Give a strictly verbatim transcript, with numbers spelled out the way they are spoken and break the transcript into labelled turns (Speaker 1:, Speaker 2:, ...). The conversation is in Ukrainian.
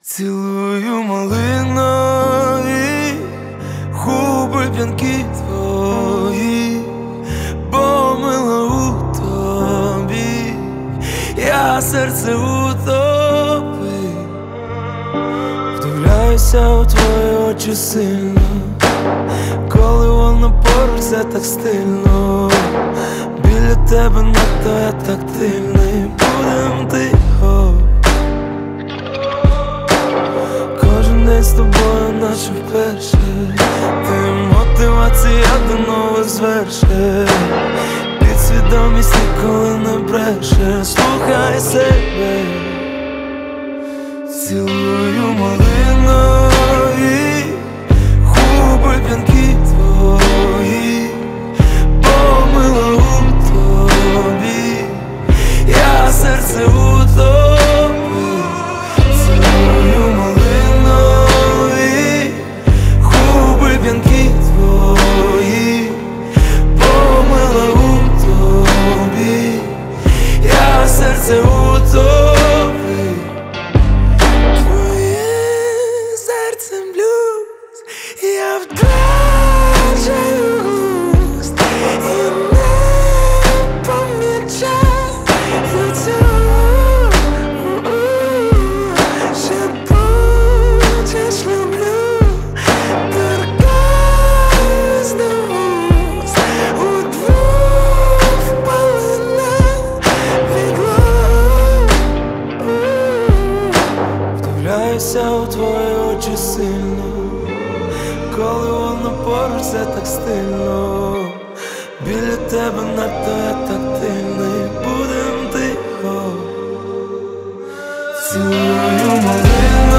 Speaker 1: Цілую малинові губи п'янкі твої, помила у тобі, я серце утопив. Вдивляюся у твої очі сильно, коли воно поруч, це так стильно. Біля тебе надто я тактильний, будем тихо. Кожен день з тобою, наче вперше. Ти мотивація до нових звершень. Підсвідомість ніколи не бреше. Слухай себе. Цілую малинові губи п'янкі твої, помила у тобі, я серце утопив. Цілую малинові губи п'янкі твої, помила у тобі, я серце утопив. Я вдважаю густ і не помічаю цього. Шепочеш люблю, торкаюсь до вуст, удвох впалена підлога. Вдивляюся у твої очі сильно, коли воно поруч, це так стильно. Біля тебе надто я тактильний, будем тихо. Цілую малину.